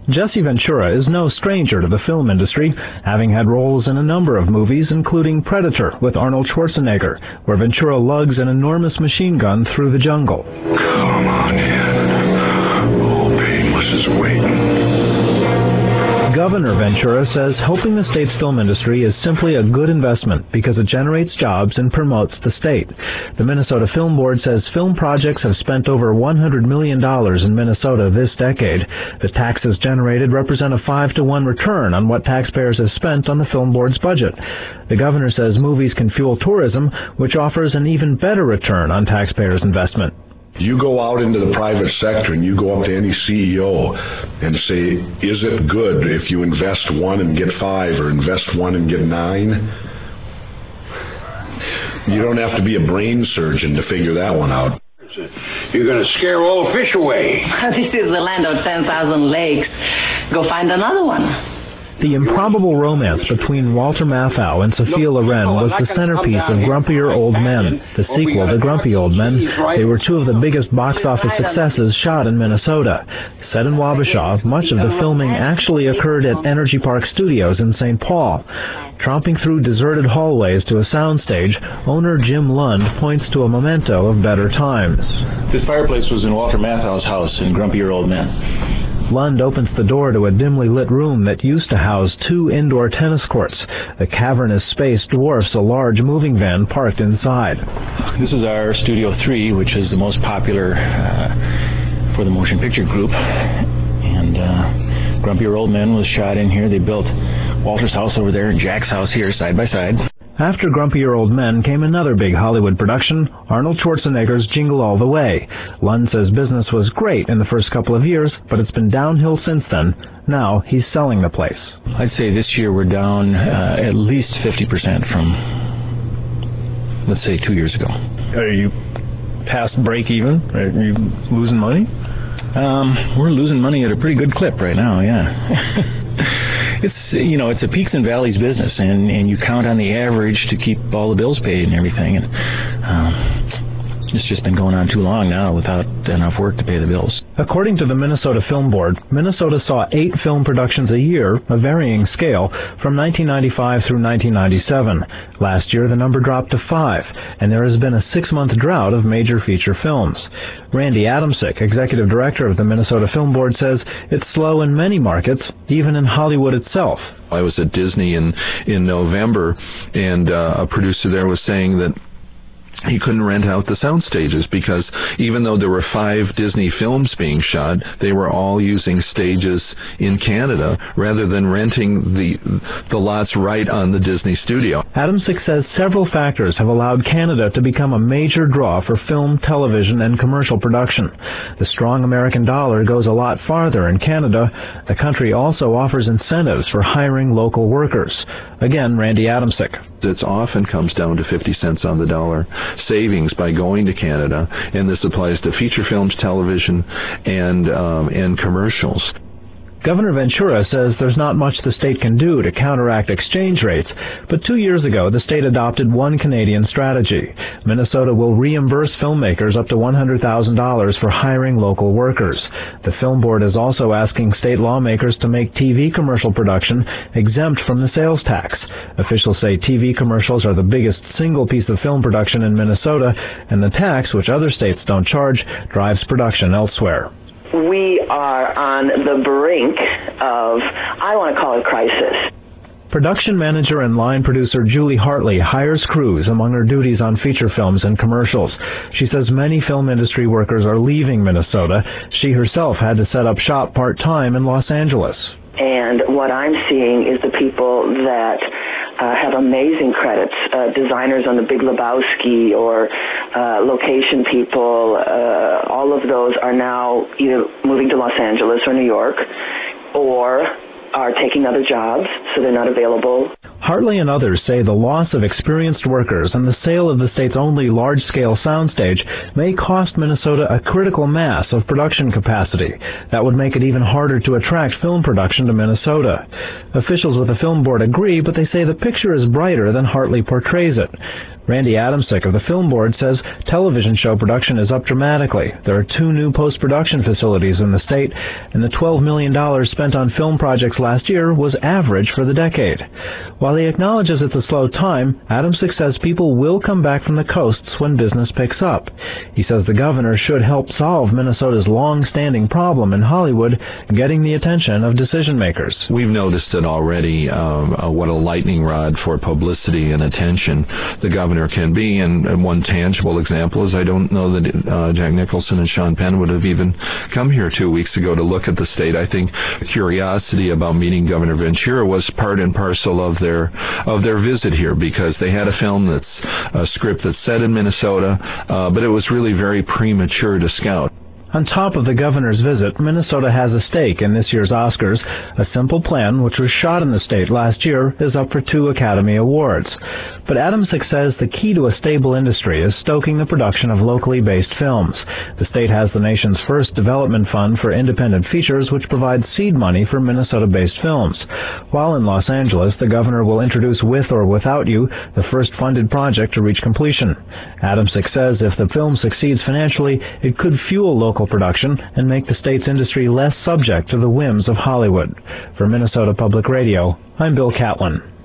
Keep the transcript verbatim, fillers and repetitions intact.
Jesse Ventura is no stranger to the film industry, having had roles in a number of movies, including Predator with Arnold Schwarzenegger, where Ventura lugs an enormous machine gun through the jungle. Come on in. Old Painless is waiting. Governor Ventura says helping the state's film industry is simply a good investment because it generates jobs and promotes the state. The Minnesota Film Board says film projects have spent over one hundred million dollars in Minnesota this decade. The taxes generated represent a five to one return on what taxpayers have spent on the Film Board's budget. The governor says movies can fuel tourism, which offers an even better return on taxpayers' investment. You go out into the private sector and you go up to any C E O and say, is it good if you invest one and get five or invest one and get nine? You don't have to be a brain surgeon to figure that one out. You're going to scare all the fish away. This is the land of ten thousand lakes. Go find another one. The improbable romance between Walter Matthau and Sophia Loren was the centerpiece of Grumpier Old Men, the sequel to Grumpy Old Men. They were two of the biggest box office successes shot in Minnesota. Set in Wabasha, much of the filming actually occurred at Energy Park Studios in Saint Paul. Tromping through deserted hallways to a soundstage, owner Jim Lund points to a memento of better times. This fireplace was in Walter Matthau's house in Grumpier Old Men. Lund opens the door to a dimly lit room that used to house two indoor tennis courts. The cavernous space dwarfs a large moving van parked inside. This is our Studio three, which is the most popular uh, for the motion picture group. And uh, Grumpier Old Men was shot in here. They built Walter's house over there and Jack's house here side by side. After Grumpier Old Men came another big Hollywood production, Arnold Schwarzenegger's Jingle All the Way. Lund says business was great in the first couple of years, but it's been downhill since then. Now he's selling the place. I'd say this year we're down uh, at least fifty percent from, let's say, two years ago. Are you past break even? Are you losing money? Um, we're losing money at a pretty good clip right now, yeah. It's, you know, it's a peaks and valleys business, and, and you count on the average to keep all the bills paid and everything. And um, it's just been going on too long now without enough work to pay the bills. According to the Minnesota Film Board, Minnesota saw eight film productions a year, a varying scale, from nineteen ninety-five through nineteen ninety-seven. Last year, the number dropped to five, and there has been a six-month drought of major feature films. Randy Adamczyk, executive director of the Minnesota Film Board, says it's slow in many markets, even in Hollywood itself. I was at Disney in, in November, and uh, a producer there was saying that he couldn't rent out the sound stages because even though there were five Disney films being shot, they were all using stages in Canada rather than renting the the lots right on the Disney studio. Adamczyk says several factors have allowed Canada to become a major draw for film, television, and commercial production. The strong American dollar goes a lot farther in Canada. The country also offers incentives for hiring local workers. Again, Randy Adamczyk. It often comes down to fifty cents on the dollar savings by going to Canada, and this applies to feature films, television, and um, and commercials. Governor Ventura says there's not much the state can do to counteract exchange rates, but two years ago the state adopted one Canadian strategy. Minnesota will reimburse filmmakers up to one hundred thousand dollars for hiring local workers. The Film Board is also asking state lawmakers to make T V commercial production exempt from the sales tax. Officials say T V commercials are the biggest single piece of film production in Minnesota, and the tax, which other states don't charge, drives production elsewhere. We are on the brink of, I want to call it crisis. Production manager and line producer Julie Hartley hires crews among her duties on feature films and commercials. She says many film industry workers are leaving Minnesota. She herself had to set up shop part-time in Los Angeles. And what I'm seeing is the people that uh, have amazing credits, uh, designers on The Big Lebowski or uh, location people, uh, all of those are now either moving to Los Angeles or New York or are taking other jobs, so they're not available. Hartley and others say the loss of experienced workers and the sale of the state's only large-scale soundstage may cost Minnesota a critical mass of production capacity that would make it even harder to attract film production to Minnesota. Officials with the Film Board agree, but they say the picture is brighter than Hartley portrays it. Randy Adamczyk of the Film Board says television show production is up dramatically. There are two new post-production facilities in the state, and the twelve million dollars spent on film projects last year was average for the decade. While he acknowledges it's a slow time, Adamczyk says people will come back from the coasts when business picks up. He says the governor should help solve Minnesota's long-standing problem in Hollywood, getting the attention of decision-makers. We've noticed it already, um, uh, what a lightning rod for publicity and attention the governor can be, and, and one tangible example is I don't know that uh, Jack Nicholson and Sean Penn would have even come here two weeks ago to look at the state. I think curiosity about meeting Governor Ventura was part and parcel of their of their visit here, because they had a film that's a script that's set in Minnesota, uh, but it was really very premature to scout. On top of the governor's visit, Minnesota has a stake in this year's Oscars. A Simple Plan, which was shot in the state last year, is up for two Academy Awards. But Adamczyk says the key to a stable industry is stoking the production of locally based films. The state has the nation's first development fund for independent features, which provides seed money for Minnesota-based films. While in Los Angeles, the governor will introduce With or Without You, the first funded project to reach completion. Adamczyk says if the film succeeds financially, it could fuel local production and make the state's industry less subject to the whims of Hollywood. For Minnesota Public Radio, I'm Bill Catlin.